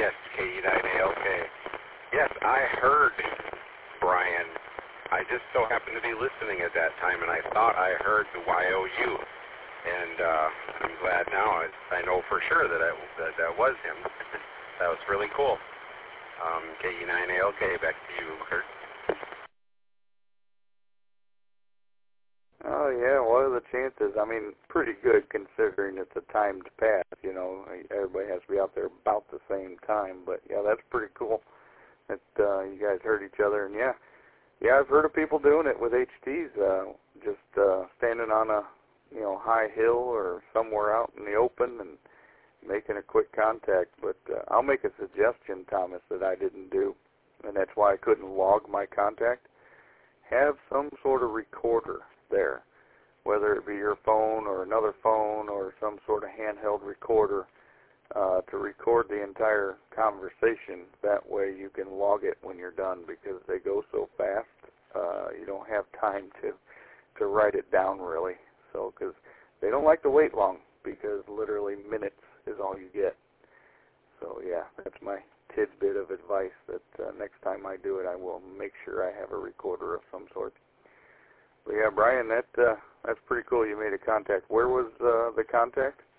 Yes, KE9ALK. Yes, I heard Brian. I just so happened to be listening at that time, and I thought I heard the YOU. And I'm glad now. I know for sure that that was him. That was really cool. KE9ALK, back to you, Kurt. Oh, yeah, what are the chances? I mean, pretty good considering it's a timed pass, you know. Everybody has to be out there about the same time. But, yeah, that's pretty cool that you guys heard each other. And, yeah, I've heard of people doing it with HTs, just standing on a, high hill or somewhere out in the open and making a quick contact. But I'll make a suggestion, Thomas, that I didn't do, and that's why I couldn't log my contact. Have some sort of recorder there, whether it be your phone or another phone or some sort of handheld recorder to record the entire conversation. That way you can log it when you're done, because they go so fast you don't have time to write it down really. So, because they don't like to wait long, because literally minutes is all you get. So yeah, that's my tidbit of advice, that next time I do it, I will make sure I have a recorder of some sort. But yeah, Brian, that's pretty cool. You made a contact. Where was the contact?